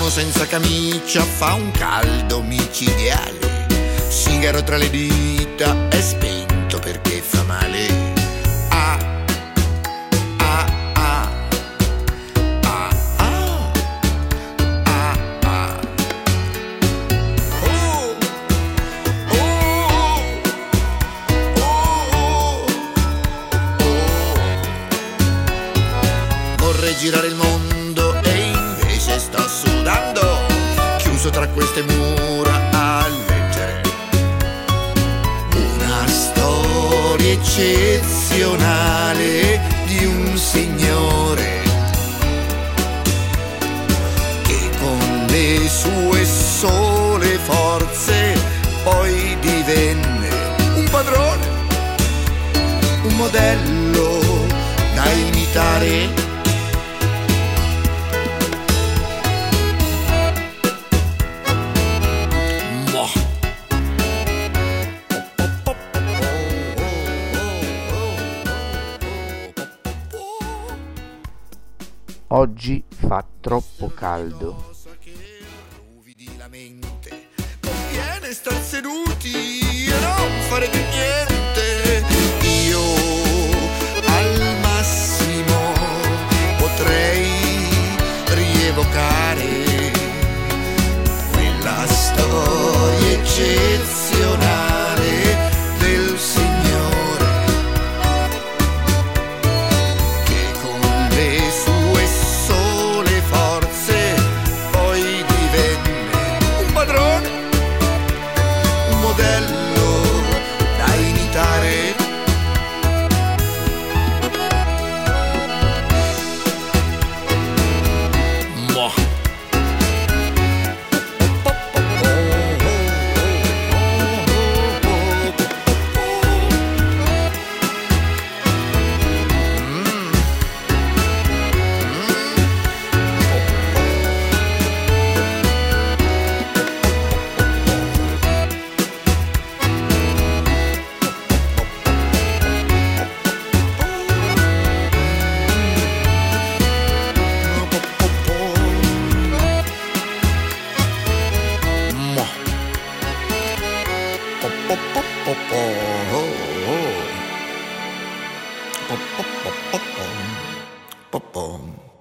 uomo senza camicia fa un caldo micidiale. Sigaro tra le dita è spento perché fa male. Ah, ah, ah, ah, ah, ah, ah. Oh, oh, oh, oh. Vorrei girare il mondo e invece sto sudando, chiuso tra queste mura a leggere una storia eccezionale di un signore che con le sue sole forze poi divenne un padrone, un modello da imitare. Oggi fa troppo caldo. Conviene star seduti e non fare più niente. Io al massimo potrei rievocare quella storia eccezionale del Signore che con le sue sole forze poi divenne un padrone, un modello da imitare. Moh. Po-po-po-po.